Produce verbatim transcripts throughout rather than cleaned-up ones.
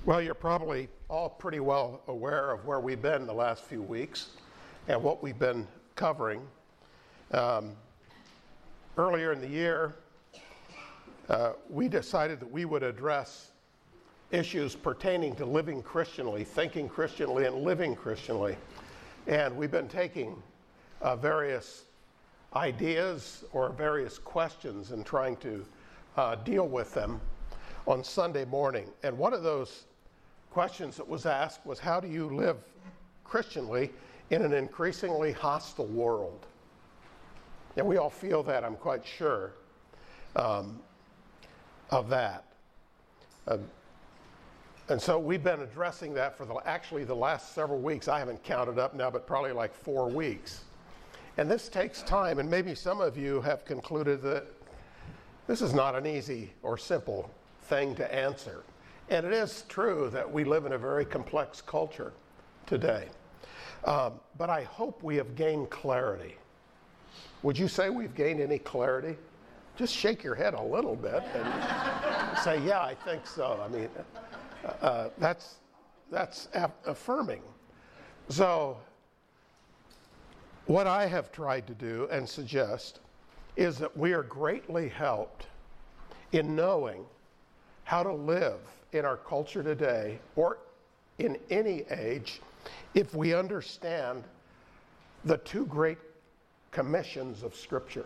Well, you're probably all pretty well aware of where we've been the last few weeks and what we've been covering. Um, earlier in the year, uh, we decided that we would address issues pertaining to living Christianly, thinking Christianly, and living Christianly. And we've been taking uh, various ideas or various questions and trying to uh, deal with them on Sunday morning. And one of those questions that was asked was, how do you live Christianly in an increasingly hostile world? And we all feel that, I'm quite sure, um, of that. Uh, and so we've been addressing that for the, actually the last several weeks. I haven't counted up now, but probably like four weeks. And this takes time, and maybe some of you have concluded that this is not an easy or simple thing to answer. And it is true that we live in a very complex culture today. Um, but I hope we have gained clarity. Would you say we've gained any clarity? Just shake your head a little bit and say, yeah, I think so. I mean, uh, that's, that's aff- affirming. So what I have tried to do and suggest is that we are greatly helped in knowing how to live in our culture today or in any age if we understand the two great commissions of Scripture.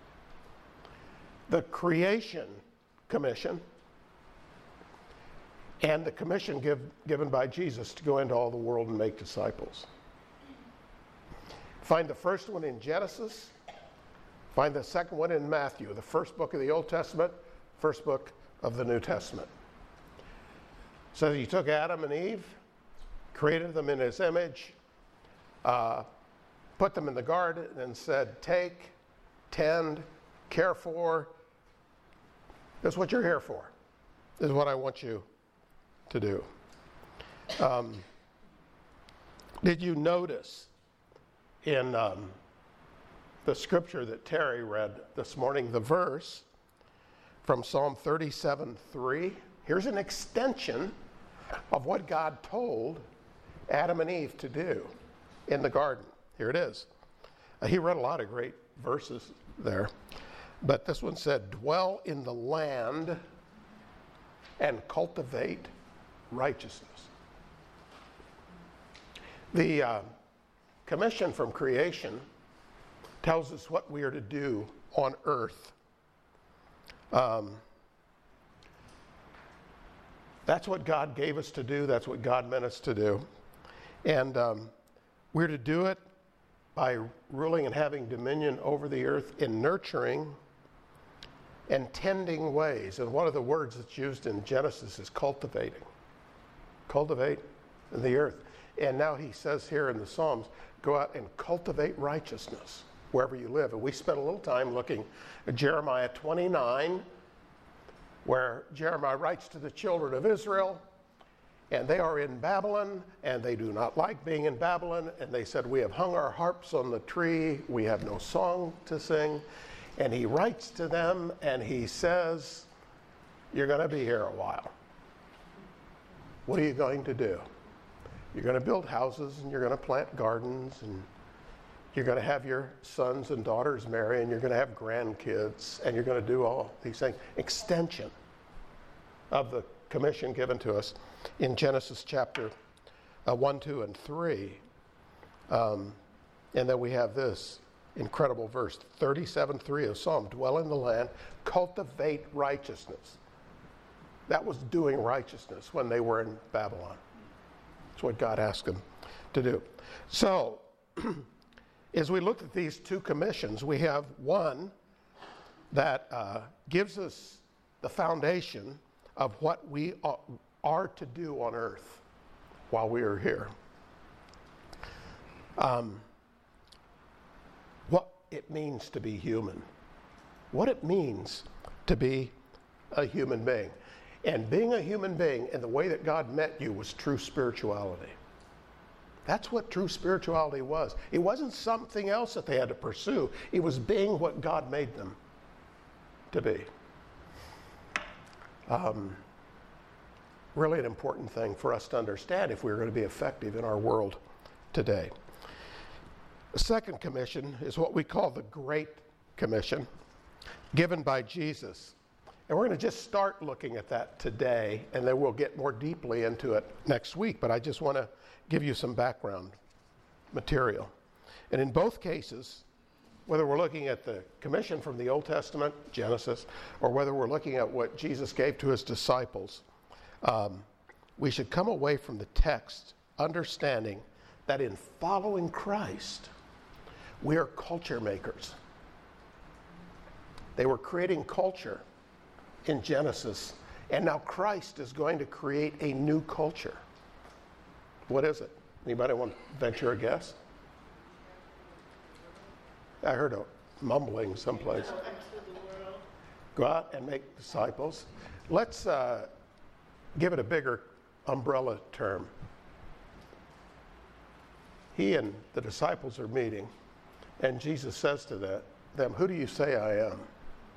The creation commission and the commission give, given by Jesus to go into all the world and make disciples. Find the first one in Genesis. Find the second one in Matthew, the first book of the Old Testament, first book of the New Testament. So he took Adam and Eve, created them in his image, uh, put them in the garden and said, take, tend, care for. That's what you're here for. This is what I want you to do. Um, did you notice in um, the scripture that Terry read this morning, the verse from Psalm thirty-seven three? Here's an extension of what God told Adam and Eve to do in the garden. Here it is. Uh, he read a lot of great verses there, but this one said, dwell in the land and cultivate righteousness. The uh, commission from creation tells us what we are to do on earth. Um, that's what God gave us to do. That's what God meant us to do. And um, we're to do it by ruling and having dominion over the earth in nurturing and tending ways. And one of the words that's used in Genesis is cultivating. Cultivate the earth. And now he says here in the Psalms, go out and cultivate righteousness wherever you live. And we spent a little time looking at Jeremiah twenty-nine, where Jeremiah writes to the children of Israel, and they are in Babylon, and they do not like being in Babylon, and they said, we have hung our harps on the tree, we have no song to sing. And he writes to them, and he says, you're going to be here a while. What are you going to do? You're going to build houses, and you're going to plant gardens, and you're going to have your sons and daughters marry, and you're going to have grandkids, and you're going to do all these things. Extension of the commission given to us in Genesis chapter uh, one, two, and three. Um, and then we have this incredible verse, thirty-seven three of Psalm, dwell in the land, cultivate righteousness. That was doing righteousness when they were in Babylon. That's what God asked them to do. So, as we look at these two commissions, we have one that uh, gives us the foundation of what we are to do on earth while we are here. Um, what it means to be human. What it means to be a human being. And being a human being in the way that God met you was true spirituality. That's what true spirituality was. It wasn't something else that they had to pursue. It was being what God made them to be. Um, really an important thing for us to understand if we're going to be effective in our world today. The second commission is what we call the Great Commission, given by Jesus. And we're going to just start looking at that today, and then we'll get more deeply into it next week. But I just want to give you some background material. And in both cases, whether we're looking at the commission from the Old Testament, Genesis, or whether we're looking at what Jesus gave to his disciples, um, we should come away from the text understanding that in following Christ, we are culture makers. They were creating culture in Genesis, and now Christ is going to create a new culture. What is it? Anybody want to venture a guess? I heard a mumbling someplace. Go out and make disciples. Let's uh, give it a bigger umbrella term. He and the disciples are meeting, and Jesus says to the, them, "Who do you say I am?"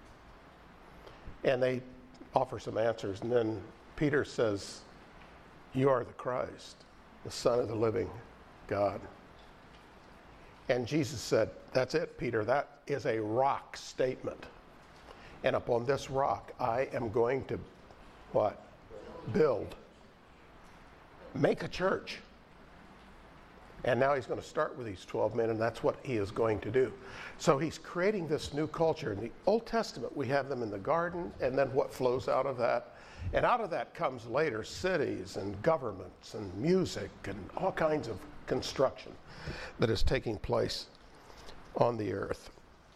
And they offer some answers, and then Peter says, "You are the Christ, the Son of the living God." And Jesus said, "That's it, Peter. That is a rock statement. And upon this rock, I am going to," what? Build. Make a church. And now he's going to start with these twelve men, and that's what he is going to do. So he's creating this new culture. In the Old Testament, we have them in the garden, and then what flows out of that. And out of that comes later cities and governments and music and all kinds of construction that is taking place on the earth.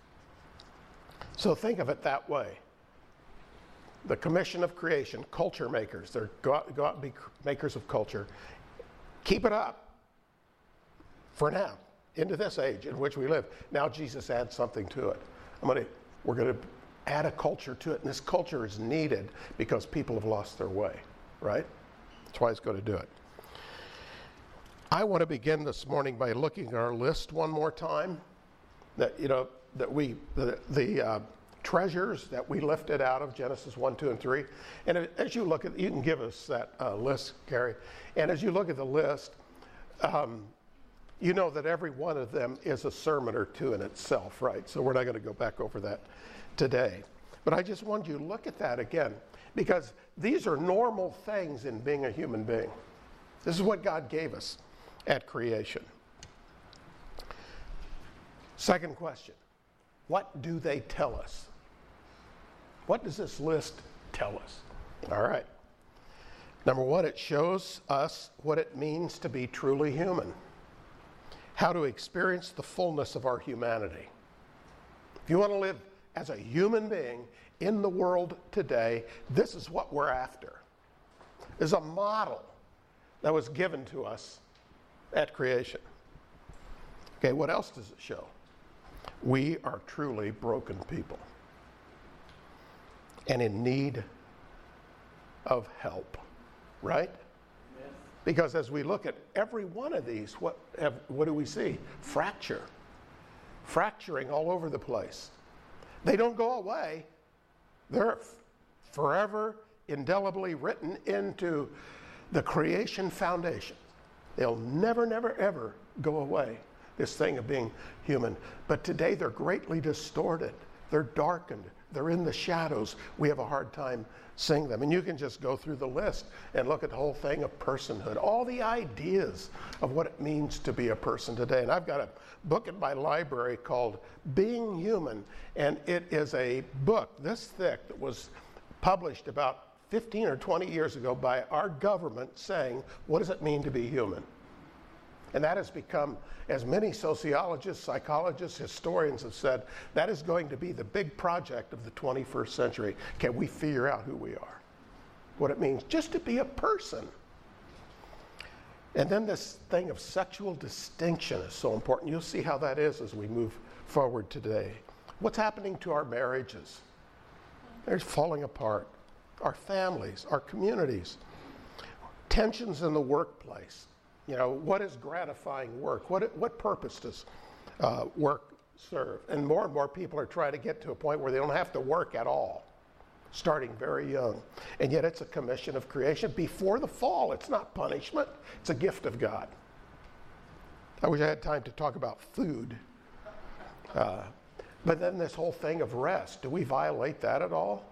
So think of it that way. The commission of creation, culture makers. They're go out, go out and be makers of culture. Keep it up. For now, into this age in which we live. Now Jesus adds something to it. I'm gonna, we're going to add a culture to it, and this culture is needed because people have lost their way, right? That's why he's going to do it. I want to begin this morning by looking at our list one more time. That, you know, that we, the, the uh, treasures that we lifted out of Genesis one, two, and three. And as you look at, you can give us that uh, list, Gary. And as you look at the list, um, you know that every one of them is a sermon or two in itself, right? So we're not going to go back over that today. But I just want you to look at that again, because these are normal things in being a human being. This is what God gave us at creation. Second question, what do they tell us? What does this list tell us? All right. Number one, it shows us what it means to be truly human. How to experience the fullness of our humanity. If you want to live as a human being in the world today, this is what we're after. There's a model that was given to us at creation. Okay, what else does it show? We are truly broken people and in need of help, right? Because as we look at every one of these, what have, what do we see? Fracture. Fracturing all over the place. They don't go away. They're f- forever indelibly written into the creation foundation. They'll never, never, ever go away, this thing of being human. But today they're greatly distorted. They're darkened. They're in the shadows. We have a hard time seeing them. And you can just go through the list and look at the whole thing of personhood, all the ideas of what it means to be a person today. And I've got a book in my library called Being Human, and it is a book this thick that was published about fifteen or twenty years ago by our government saying, what does it mean to be human? And that has become, as many sociologists, psychologists, historians have said, that is going to be the big project of the twenty-first century. Can we figure out who we are? What it means just to be a person. And then this thing of sexual distinction is so important. You'll see how that is as we move forward today. What's happening to our marriages? They're falling apart. Our families, our communities. Tensions in the workplace. You know, what is gratifying work? What, what purpose does uh, work serve? And more and more people are trying to get to a point where they don't have to work at all. starting very young. And yet it's a commission of creation before the fall. It's not punishment. It's a gift of God. I wish I had time to talk about food. Uh, but then this whole thing of rest, do we violate that at all?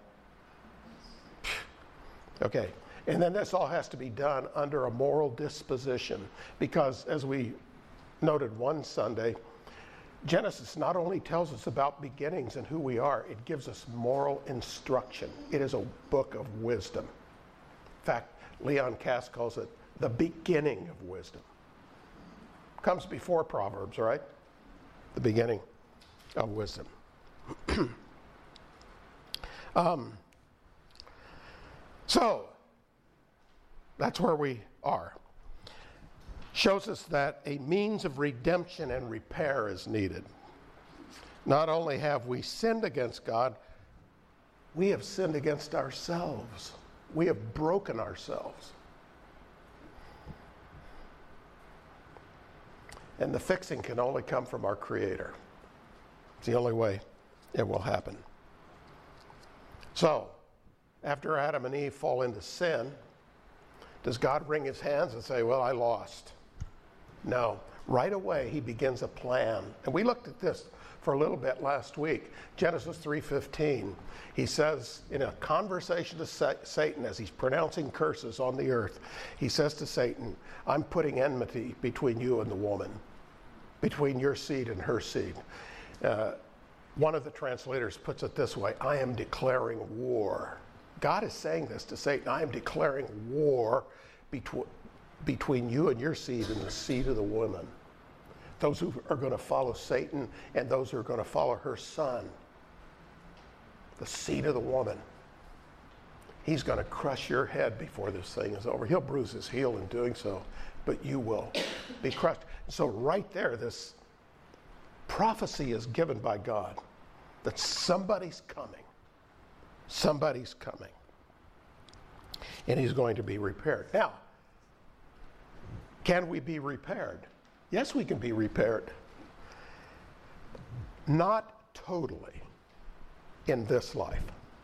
Okay. And then this all has to be done under a moral disposition, because as we noted one Sunday, Genesis not only tells us about beginnings and who we are, it gives us moral instruction. It is a book of wisdom. In fact, Leon Cass calls it the beginning of wisdom. Comes before Proverbs, right? The beginning of wisdom. um, so, that's where we are. Shows us that a means of redemption and repair is needed. Not only have we sinned against God, we have sinned against ourselves. We have broken ourselves. And the fixing can only come from our Creator. It's the only way it will happen. So, after Adam and Eve fall into sin, does God wring his hands and say, well, I lost? No. Right away, he begins a plan. And we looked at this for a little bit last week. Genesis three fifteen, he says in a conversation to Satan as he's pronouncing curses on the earth, he says to Satan, I'm putting enmity between you and the woman, between your seed and her seed. Uh, one of the translators puts it this way, I am declaring war. God is saying this to Satan, I am declaring war between between you and your seed and the seed of the woman. Those who are going to follow Satan and those who are going to follow her son, the seed of the woman. He's going to crush your head before this thing is over. He'll bruise his heel in doing so, but you will be crushed. So right there, this prophecy is given by God that somebody's coming. Somebody's coming. And he's going to be repaired. Now, can we be repaired? Yes, we can be repaired. Not totally in this life.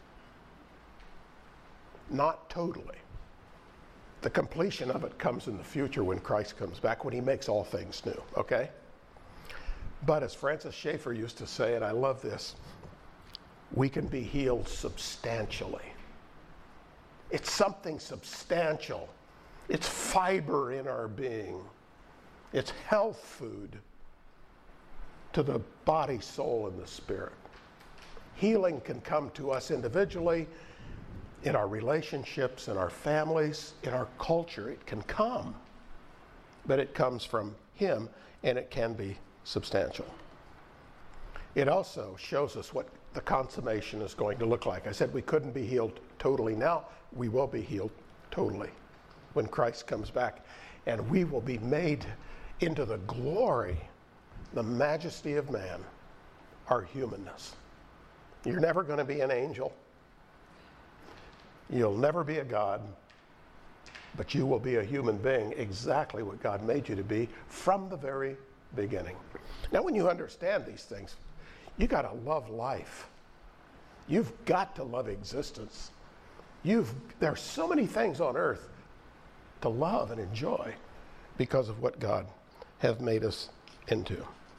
Not totally. The completion of it comes in the future when Christ comes back, when he makes all things new, okay? But as Francis Schaeffer used to say, and I love this, we can be healed substantially. It's something substantial. It's fiber in our being. It's health food to the body, soul, and the spirit. Healing can come to us individually, in our relationships, in our families, in our culture. It can come, but it comes from him, and it can be substantial. It also shows us what the consummation is going to look like. I said we couldn't be healed totally. Now we will be healed totally when Christ comes back, and we will be made into the glory, the majesty of man, our humanness. You're never going to be an angel. You'll never be a God, but you will be a human being, exactly what God made you to be from the very beginning. Now, when you understand these things, you got to love life. You've got to love existence. You've there's so many things on earth to love and enjoy because of what God has made us into.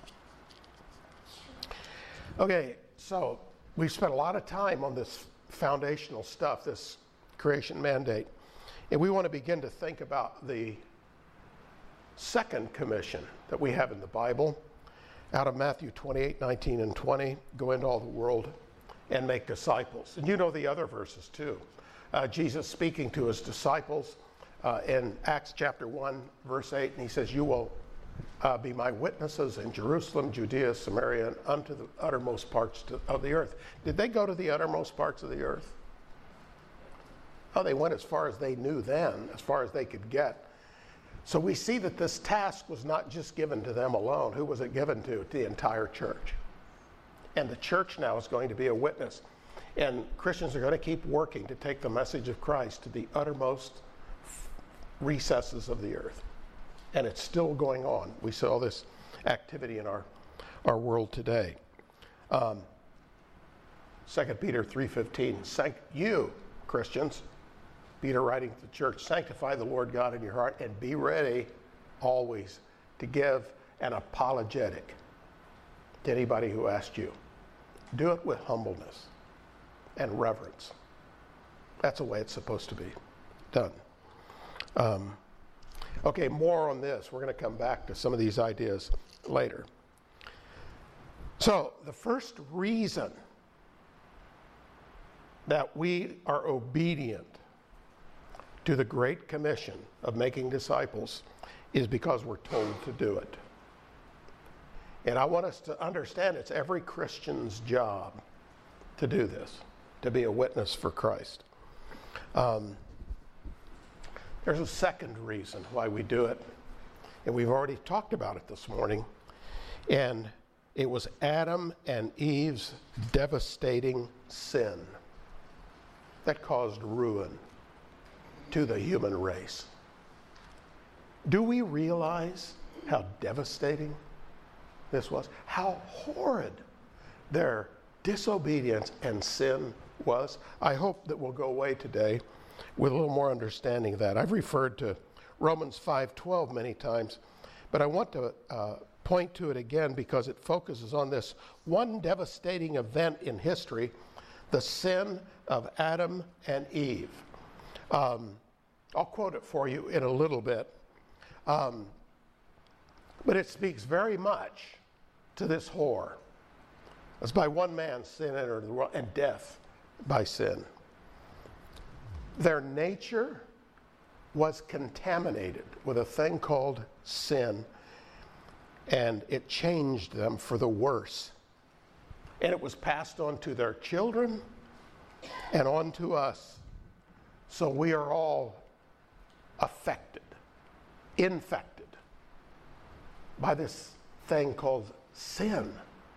Okay, so we've spent a lot of time on this foundational stuff, this creation mandate, and we want to begin to think about the second commission that we have in the Bible out of Matthew twenty-eight, nineteen, and twenty. Go into all the world and make disciples. And you know the other verses too. Uh, Jesus speaking to his disciples uh, in Acts chapter one, verse eight, and he says, you will uh, be my witnesses in Jerusalem, Judea, Samaria, and unto the uttermost parts to, of the earth. Did they go to the uttermost parts of the earth? Oh, they went as far as they knew then, as far as they could get. So we see that this task was not just given to them alone. Who was it given to? The entire church. And the church now is going to be a witness. And Christians are going to keep working to take the message of Christ to the uttermost recesses of the earth. And it's still going on. We see all this activity in our, our world today. Um, Second Peter three fifteen, Sanct- you, Christians, Peter writing to the church, sanctify the Lord God in your heart and be ready always to give an apologetic to anybody who asks you. Do it with humbleness and reverence. That's the way it's supposed to be done. Um, okay, more on this. We're going to come back to some of these ideas later. So, the first reason that we are obedient to the Great Commission of making disciples is because we're told to do it. And I want us to understand it's every Christian's job to do this, to be a witness for Christ. Um, there's a second reason why we do it, and we've already talked about it this morning, and it was Adam and Eve's devastating sin that caused ruin to the human race. Do we realize how devastating this was? How horrid their disobedience and sin was? I hope that we'll go away today with a little more understanding of that. I've referred to Romans five twelve many times, but I want to uh, point to it again because it focuses on this one devastating event in history, the sin of Adam and Eve. Um, I'll quote it for you in a little bit, um, but it speaks very much to this horror. As by one man sin entered the world, and death by sin. Their nature was contaminated with a thing called sin, and it changed them for the worse. And it was passed on to their children and on to us. So we are all affected, infected by this thing called sin.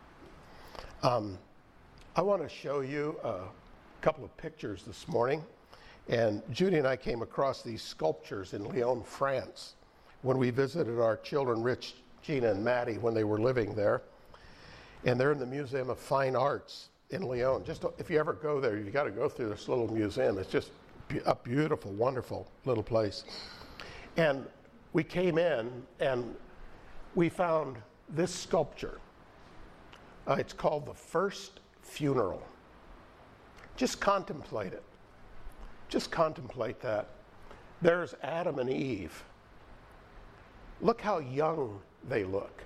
Um, I want to show you a couple of pictures this morning. And Judy and I came across these sculptures in Lyon, France, when we visited our children, Rich, Gina, and Maddie, when they were living there. And they're in the Museum of Fine Arts in Lyon. Just if you ever go there, you got to go through this little museum. It's just a beautiful, wonderful little place. And we came in and we found this sculpture. Uh, it's called The First Funeral. Just contemplate it. Just contemplate that. There's Adam and Eve. Look how young they look.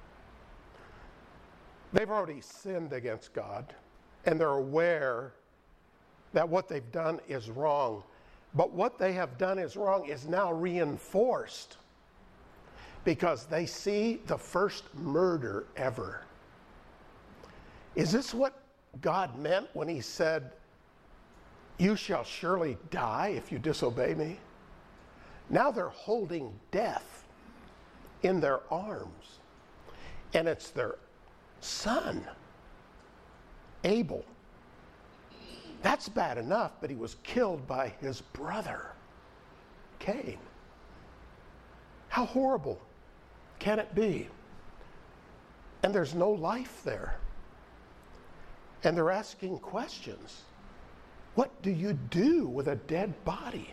They've already sinned against God, and they're aware that what they've done is wrong. But what they have done is wrong is now reinforced because they see the first murder ever. Is this what God meant when he said, "You shall surely die if you disobey me"? Now they're holding death in their arms, and it's their son, Abel. That's bad enough, but he was killed by his brother, Cain. How horrible can it be? And there's no life there. And they're asking questions. What do you do with a dead body?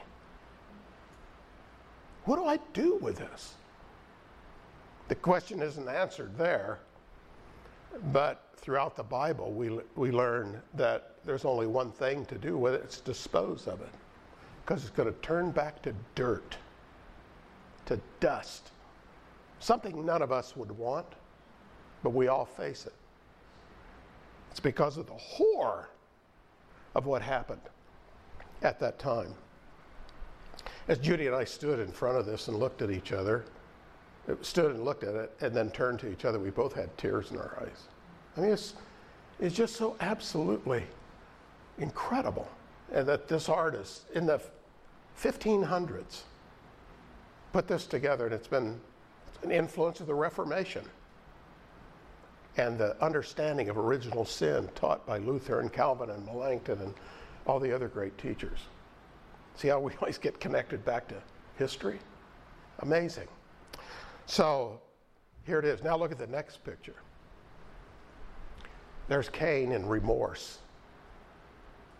What do I do with this? The question isn't answered there, but throughout the Bible, we, we learn that there's only one thing to do with it. It's dispose of it, because it's going to turn back to dirt, to dust, something none of us would want, but we all face it. It's because of the horror of what happened at that time. As Judy and I stood in front of this and looked at each other, stood and looked at it, and then turned to each other, we both had tears in our eyes. I mean, it's, it's just so absolutely incredible. And that this artist in the fifteen hundreds put this together, and it's been an influence of the Reformation and the understanding of original sin taught by Luther and Calvin and Melanchthon and all the other great teachers. See how we always get connected back to history? Amazing. So here it is. Now look at the next picture. There's Cain in remorse.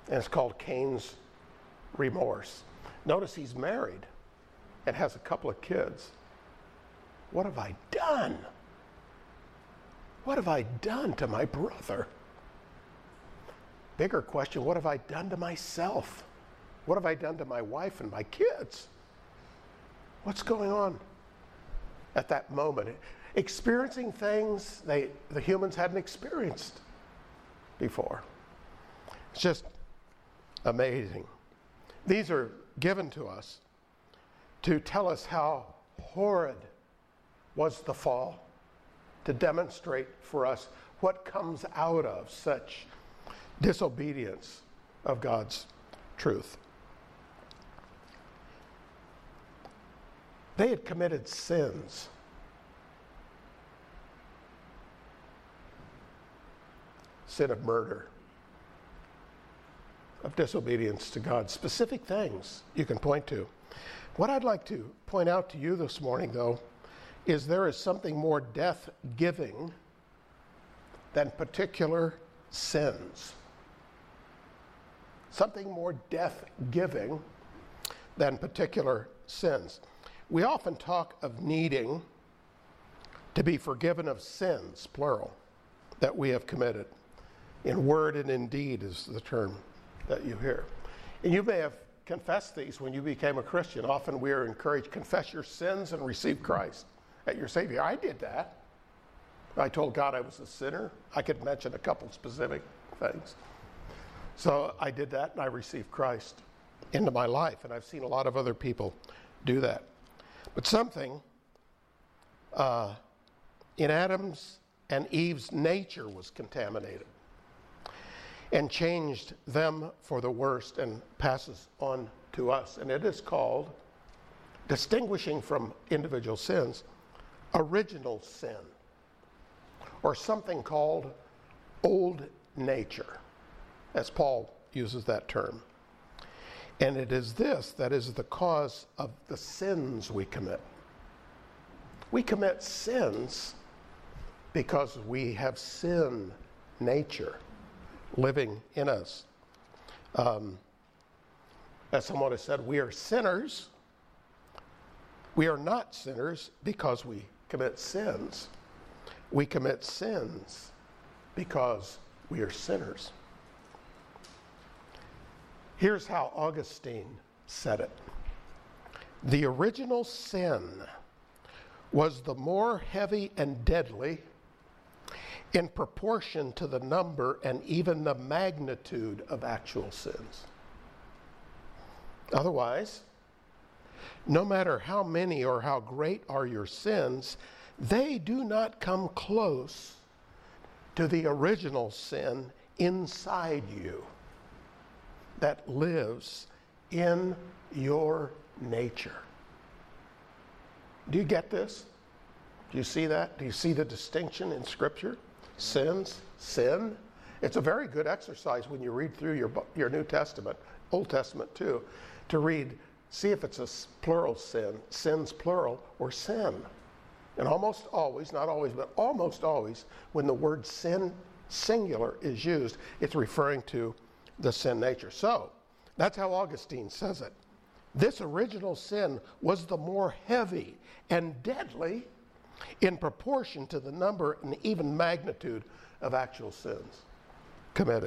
And it's called Cain's remorse. Notice he's married and has a couple of kids. What have I done? What have I done to my brother? Bigger question, what have I done to myself? What have I done to my wife and my kids? What's going on at that moment? Experiencing things they, the humans hadn't experienced before. It's just amazing. These are given to us to tell us how horrid was the fall, to demonstrate for us what comes out of such disobedience of God's truth. They had committed sins. Sin of murder, of disobedience to God. Specific things you can point to. What I'd like to point out to you this morning, though, is there is something more death-giving than particular sins. Something more death-giving than particular sins. We often talk of needing to be forgiven of sins, plural, that we have committed. In word and in deed is the term that you hear. And you may have confessed these when you became a Christian. Often we are encouraged, confess your sins and receive Christ as your Savior. I did that. I told God I was a sinner. I could mention a couple specific things. So I did that and I received Christ into my life. And I've seen a lot of other people do that. But something uh, in Adam's and Eve's nature was contaminated and changed them for the worst and passes on to us. And it is called, distinguishing from individual sins, original sin, or something called old nature, as Paul uses that term. And it is this that is the cause of the sins we commit. We commit sins because we have sin nature living in us. Um, as someone has said, we are sinners. We are not sinners because we commit sins. We commit sins because we are sinners. Here's how Augustine said it. The original sin was the more heavy and deadly in proportion to the number and even the magnitude of actual sins. Otherwise, no matter how many or how great are your sins, they do not come close to the original sin inside you that lives in your nature. Do you get this? Do you see that? Do you see the distinction in Scripture? Sins, sin. It's a very good exercise when you read through your, your New Testament, Old Testament too, to read, see if it's a plural sin, sins plural, or sin. And almost always, not always, but almost always, when the word sin singular is used, it's referring to the sin nature. So, that's how Augustine says it. This original sin was the more heavy and deadly in proportion to the number and even magnitude of actual sins committed.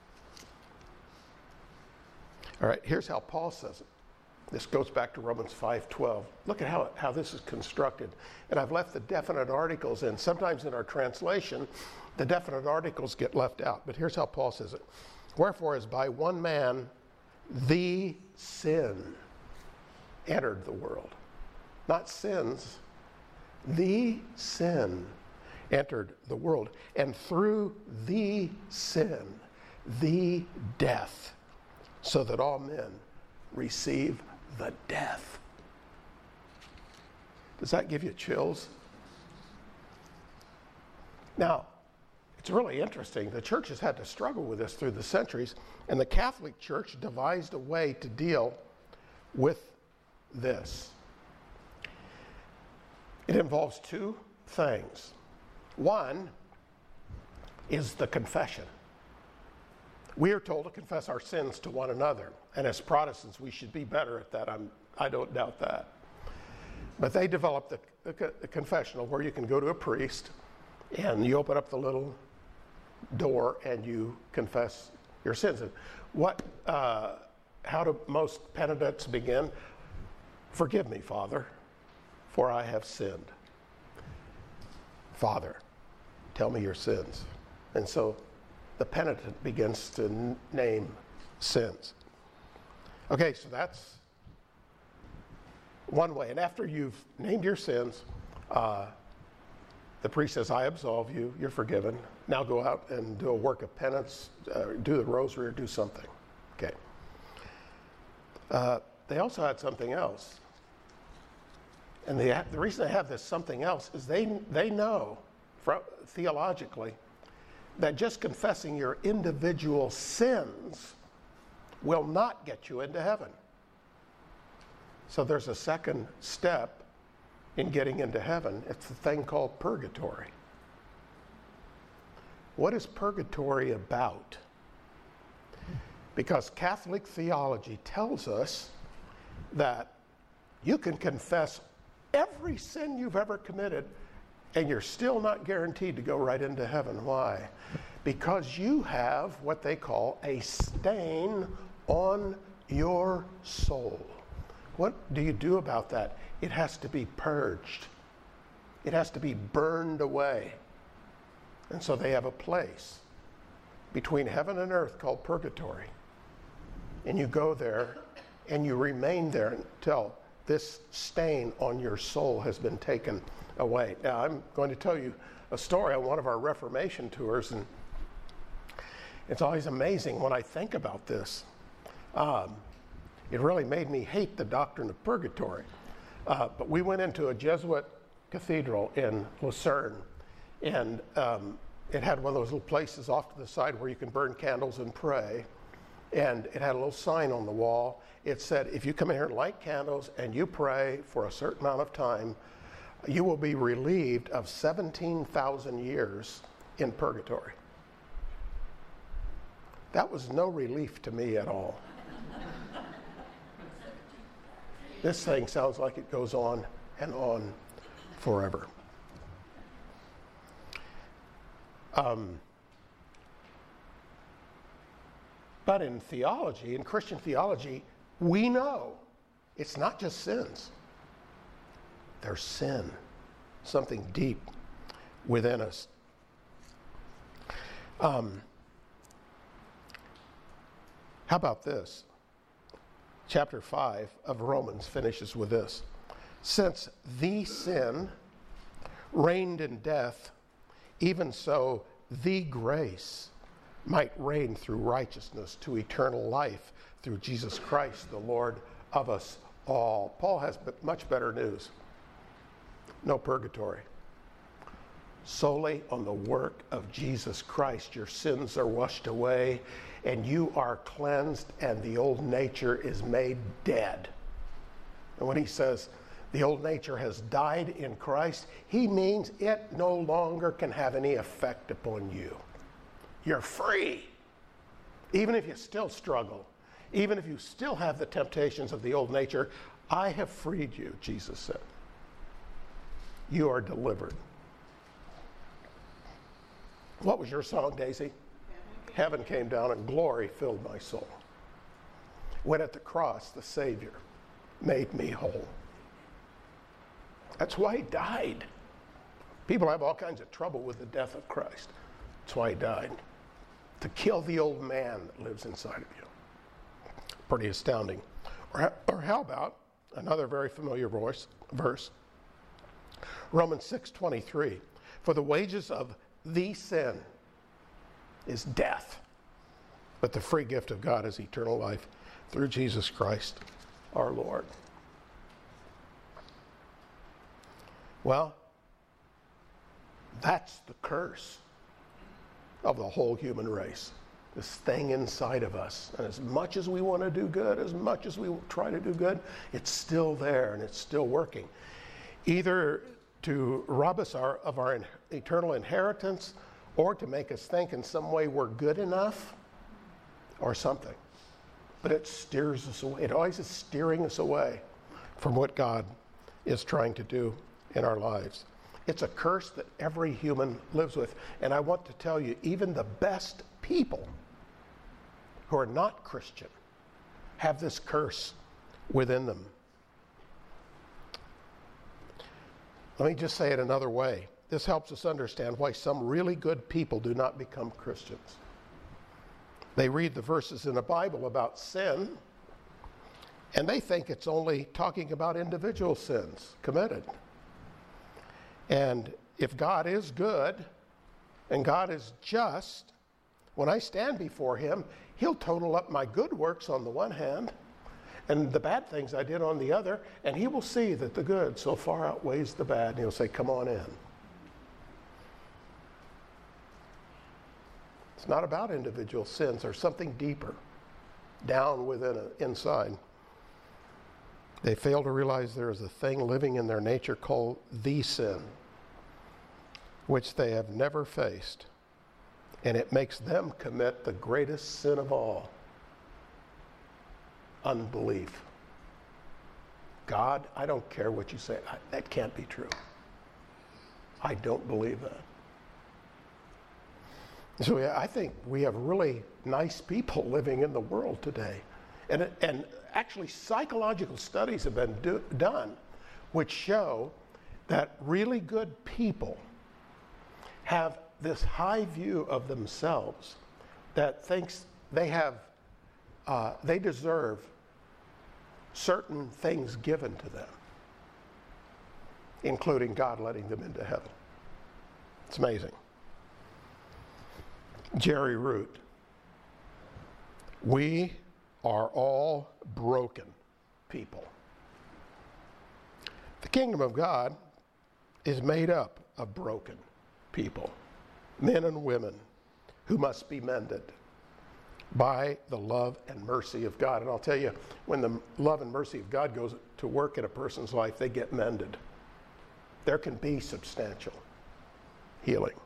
All right, here's how Paul says it. This goes back to Romans five twelve. Look at how, how this is constructed. And I've left the definite articles in. Sometimes in our translation, the definite articles get left out. But here's how Paul says it. Wherefore, as by one man, the sin entered the world. Not sins. The sin entered the world. And through the sin, the death, so that all men receive the death. Does that give you chills? Now, it's really interesting. The church has had to struggle with this through the centuries, and the Catholic Church devised a way to deal with this. It involves two things. One is the confession. We are told to confess our sins to one another. And as Protestants, we should be better at that. I'm, I don't doubt that. But they developed the, the, the confessional where you can go to a priest and you open up the little door and you confess your sins. And what, uh, how do most penitents begin? Forgive me, Father, for I have sinned. Father, tell me your sins. And so the penitent begins to n- name sins. Okay, so that's one way. And after you've named your sins, uh, the priest says, I absolve you, you're forgiven. Now go out and do a work of penance, uh, do the rosary or do something. Okay. Uh, they also had something else. And the, the reason they have this something else is they, they know, from, theologically, that just confessing your individual sins will not get you into heaven. So there's a second step in getting into heaven. It's the thing called purgatory. What is purgatory about? Because Catholic theology tells us that you can confess every sin you've ever committed and you're still not guaranteed to go right into heaven. Why? Because you have what they call a stain on your soul. What do you do about that? It has to be purged. It has to be burned away. And so they have a place between heaven and earth called purgatory. And you go there and you remain there until this stain on your soul has been taken away. Now, I'm going to tell you a story on one of our Reformation tours, and it's always amazing when I think about this. Um, it really made me hate the doctrine of purgatory. Uh, but we went into a Jesuit cathedral in Lucerne, and um, it had one of those little places off to the side where you can burn candles and pray. And it had a little sign on the wall. It said, if you come in here and light candles and you pray for a certain amount of time, you will be relieved of seventeen thousand years in purgatory. That was no relief to me at all. This thing sounds like it goes on and on forever. Um, but in theology, in Christian theology, we know it's not just sins. There's sin, something deep within us. Um, how about this? Chapter five of Romans finishes with this. Since the sin reigned in death, even so the grace might reign through righteousness to eternal life through Jesus Christ, the Lord of us all. Paul has much better news. No purgatory. Solely on the work of Jesus Christ, your sins are washed away and you are cleansed and the old nature is made dead. And when he says the old nature has died in Christ, he means it no longer can have any effect upon you. You're free. Even if you still struggle, even if you still have the temptations of the old nature, I have freed you, Jesus said. You are delivered. What was your song, Daisy? Heaven came down and glory filled my soul. When at the cross, the Savior made me whole. That's why he died. People have all kinds of trouble with the death of Christ. That's why he died. To kill the old man that lives inside of you. Pretty astounding. Or, or how about another very familiar voice, verse? Romans six twenty-three. For the wages of the sin is death, but the free gift of God is eternal life through Jesus Christ our Lord. Well, that's the curse of the whole human race. This thing inside of us. And as much as we want to do good, as much as we try to do good, it's still there and it's still working. Either to rob us our, of our in, eternal inheritance, or to make us think in some way we're good enough or something. But it steers us away. It always is steering us away from what God is trying to do in our lives. It's a curse that every human lives with. And I want to tell you, even the best people who are not Christian have this curse within them. Let me just say it another way. This helps us understand why some really good people do not become Christians. They read the verses in the Bible about sin, and they think it's only talking about individual sins committed. And if God is good and God is just, when I stand before him, he'll total up my good works on the one hand and the bad things I did on the other, and he will see that the good so far outweighs the bad, and he'll say, come on in. It's not about individual sins. There's something deeper down within it, inside. They fail to realize there is a thing living in their nature called the sin, which they have never faced. And it makes them commit the greatest sin of all: unbelief. God, I don't care what you say. I, that can't be true. I don't believe that. So yeah, I think we have really nice people living in the world today. And, and actually psychological studies have been do, done which show that really good people have this high view of themselves that thinks they have, uh, they deserve certain things given to them, including God letting them into heaven. It's amazing. Jerry Root. We are all broken people. The kingdom of God is made up of broken people, men and women who must be mended by the love and mercy of God. And I'll tell you, when the love and mercy of God goes to work in a person's life, they get mended. There can be substantial healing.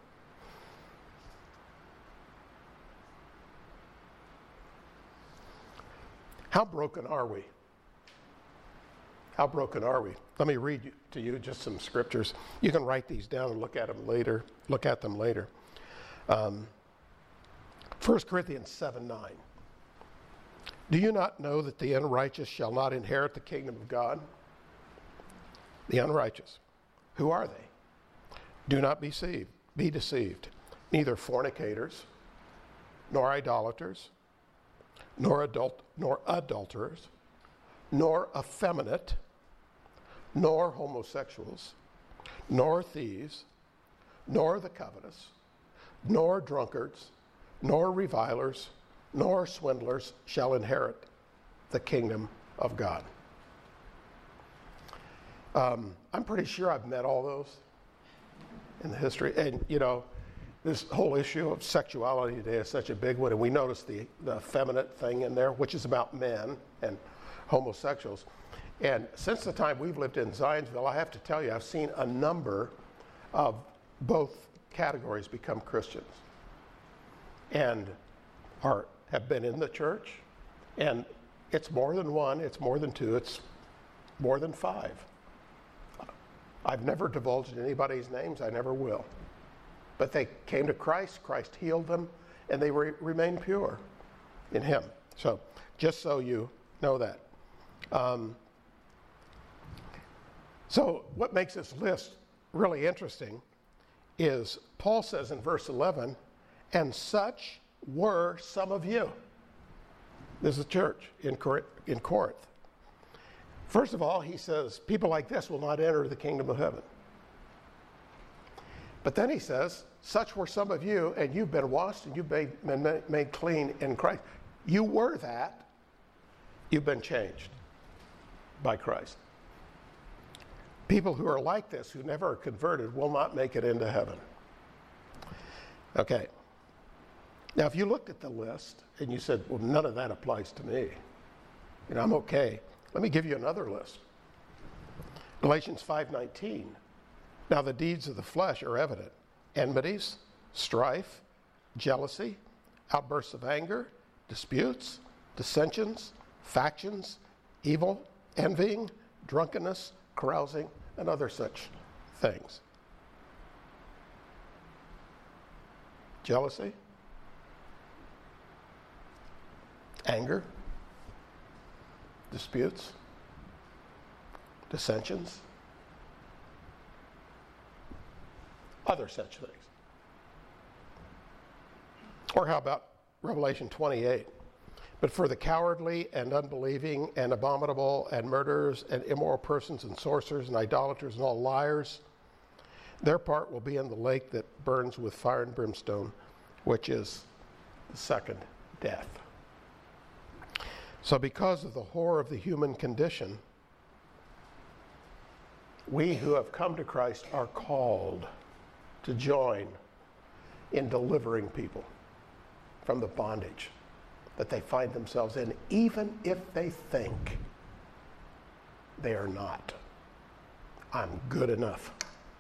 How broken are we? How broken are we? Let me read to you just some scriptures. You can write these down and look at them later. Look at them later. Um, First Corinthians seven nine. Do you not know that the unrighteous shall not inherit the kingdom of God? The unrighteous. Who are they? Do not be deceived. Be deceived. Neither fornicators, nor idolaters, nor adult, nor adulterers, nor effeminate, nor homosexuals, nor thieves, nor the covetous, nor drunkards, nor revilers, nor swindlers shall inherit the kingdom of God. Um, I'm pretty sure I've met all those in the history. And, you know, this whole issue of sexuality today is such a big one, and we notice the, the effeminate thing in there, which is about men and homosexuals. And since the time we've lived in Zionsville, I have to tell you, I've seen a number of both categories become Christians and are have been in the church. And it's more than one, it's more than two, it's more than five. I've never divulged anybody's names, I never will. But they came to Christ, Christ healed them, and they re- remain pure in him. So, just so you know that. Um, so, what makes this list really interesting is Paul says in verse eleven, and such were some of you. This is a church in Corinth, in Corinth. First of all, he says, people like this will not enter the kingdom of heaven. But then he says, such were some of you, and you've been washed and you've been made, made clean in Christ. You were that. You've been changed by Christ. People who are like this, who never are converted, will not make it into heaven. Okay. Now, if you looked at the list and you said, well, none of that applies to me, you know, I'm okay. Let me give you another list. Galatians five nineteen. Now the deeds of the flesh are evident: enmities, strife, jealousy, outbursts of anger, disputes, dissensions, factions, evil, envying, drunkenness, carousing, and other such things. Jealousy, anger, disputes, dissensions, other such things. Or how about Revelation twenty-eight? But for the cowardly and unbelieving and abominable and murderers and immoral persons and sorcerers and idolaters and all liars, their part will be in the lake that burns with fire and brimstone, which is the second death. So because of the horror of the human condition, we who have come to Christ are called to join in delivering people from the bondage that they find themselves in, even if they think they are not. I'm good enough.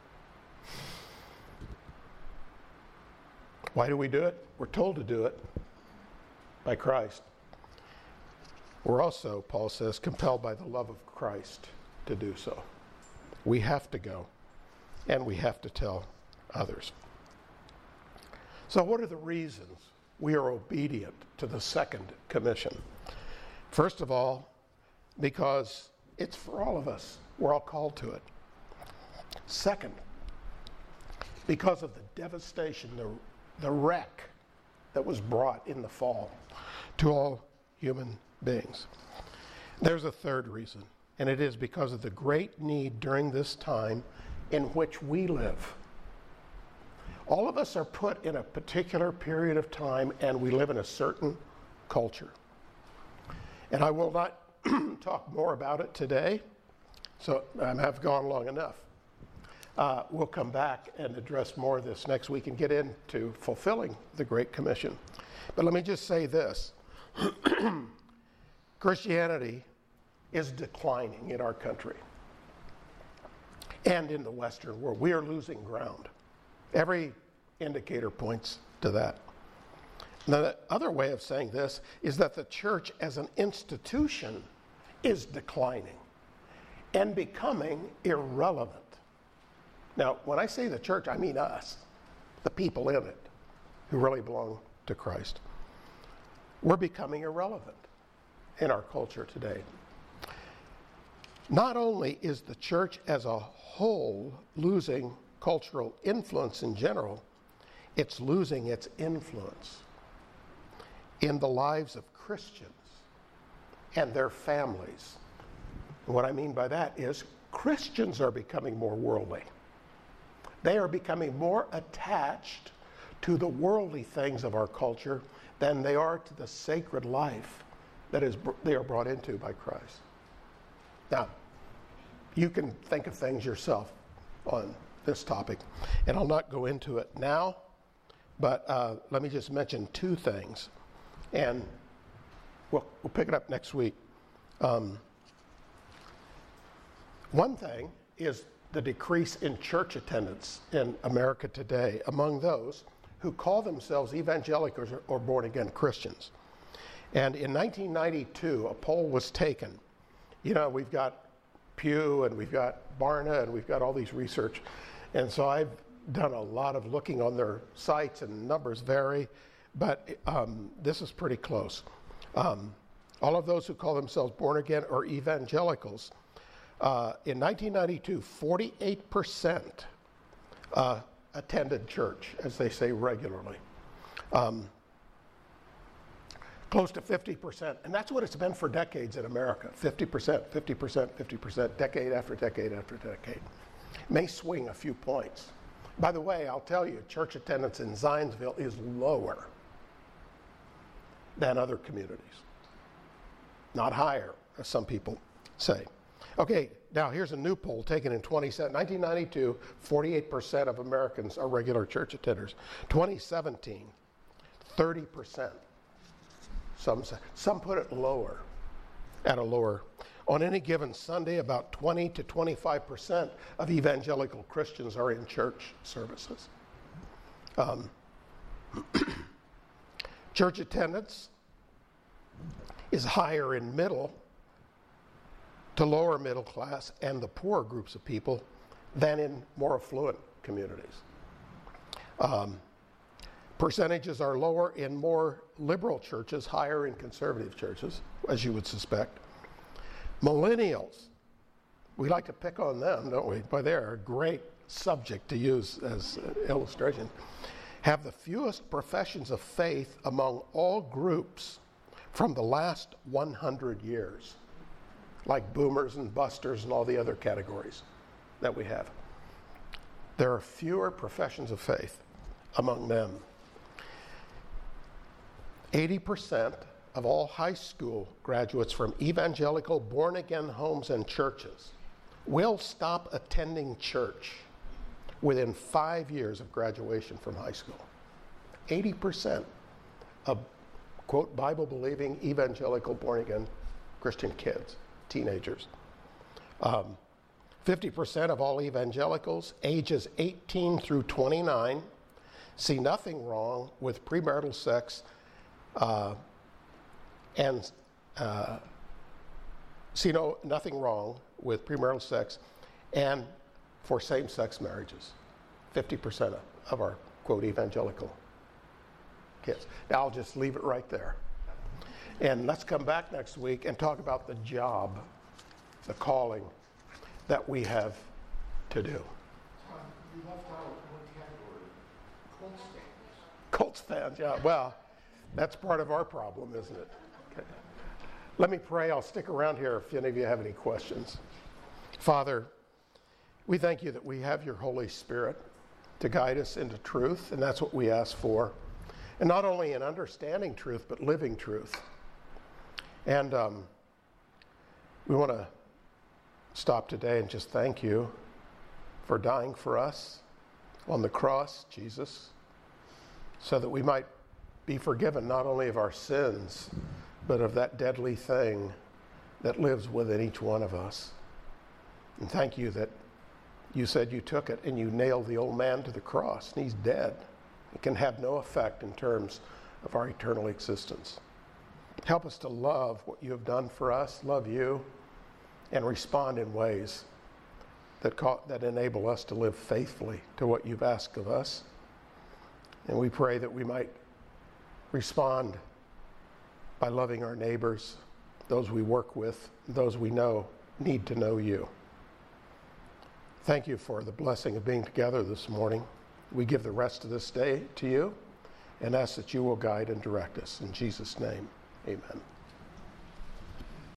Why do we do it? We're told to do it by Christ. We're also, Paul says, compelled by the love of Christ to do so. We have to go, and we have to tell others. So what are the reasons we are obedient to the second commission? First of all, because it's for all of us. We're all called to it. Second, because of the devastation, the, the wreck that was brought in the fall to all human beings. There's a third reason, and it is because of the great need during this time in which we live. All of us are put in a particular period of time, and we live in a certain culture. And I will not talk more about it today, so I have gone long enough. Uh, we'll come back and address more of this next week and get into fulfilling the Great Commission. But let me just say this. Christianity is declining in our country and in the Western world. We are losing ground. Every indicator points to that. Now, the other way of saying this is that the church as an institution is declining and becoming irrelevant. Now, when I say the church, I mean us, the people in it who really belong to Christ. We're becoming irrelevant in our culture today. Not only is the church as a whole losing cultural influence in general, it's losing its influence in the lives of Christians and their families. And what I mean by that is Christians are becoming more worldly. They are becoming more attached to the worldly things of our culture than they are to the sacred life that is they are brought into by Christ. Now, you can think of things yourself on this topic, and I'll not go into it now, but uh, let me just mention two things, and we'll, we'll pick it up next week. Um, one thing is the decrease in church attendance in America today among those who call themselves evangelicals or, or born-again Christians. And in nineteen ninety-two, a poll was taken. You know, we've got Pew and we've got Barna and we've got all these research. And so I've done a lot of looking on their sites, and numbers vary, but um, this is pretty close. Um, all of those who call themselves born-again or evangelicals, uh, in nineteen ninety-two, forty-eight percent uh, attended church, as they say, regularly. Um, close to fifty percent, and that's what it's been for decades in America, fifty percent, fifty percent, fifty percent, decade after decade after decade. May swing a few points. By the way, I'll tell you, church attendance in Zionsville is lower than other communities. Not higher, as some people say. Okay, now here's a new poll taken in nineteen ninety-two, forty-eight percent of Americans are regular church attenders. twenty seventeen, thirty percent. Some say, some put it lower, at a lower. On any given Sunday, about twenty to twenty-five percent of evangelical Christians are in church services. Um, church attendance is higher in middle to lower middle class and the poor groups of people than in more affluent communities. Um, percentages are lower in more liberal churches, higher in conservative churches, as you would suspect. Millennials, we like to pick on them, don't we? But they're a great subject to use as uh, illustration. Have the fewest professions of faith among all groups from the last one hundred years, like boomers and busters and all the other categories that we have. There are fewer professions of faith among them. eighty percent of all high school graduates from evangelical born-again homes and churches will stop attending church within five years of graduation from high school. eighty percent of, quote, Bible-believing evangelical born-again Christian kids, teenagers. Um, fifty percent of all evangelicals ages eighteen through twenty-nine see nothing wrong with premarital sex uh, and uh, see no, nothing wrong with premarital sex and for same-sex marriages. fifty percent of, of our, quote, evangelical kids. Now I'll just leave it right there. And let's come back next week and talk about the job, the calling that we have to do. Tom, you left out one category, Colts fans. Colts fans, yeah. Well, that's part of our problem, isn't it? Okay. Let me pray. I'll stick around here if any of you have any questions. Father, we thank you that we have your Holy Spirit to guide us into truth, and that's what we ask for. And not only in understanding truth, but living truth. And um, we want to stop today and just thank you for dying for us on the cross, Jesus, so that we might be forgiven not only of our sins, but of that deadly thing that lives within each one of us. And thank you that you said you took it and you nailed the old man to the cross, and he's dead. It can have no effect in terms of our eternal existence. Help us to love what you have done for us, love you, and respond in ways that, ca- that enable us to live faithfully to what you've asked of us. And we pray that we might respond by loving our neighbors, those we work with, those we know need to know you. Thank you for the blessing of being together this morning. We give the rest of this day to you and ask that you will guide and direct us. In Jesus' name, amen.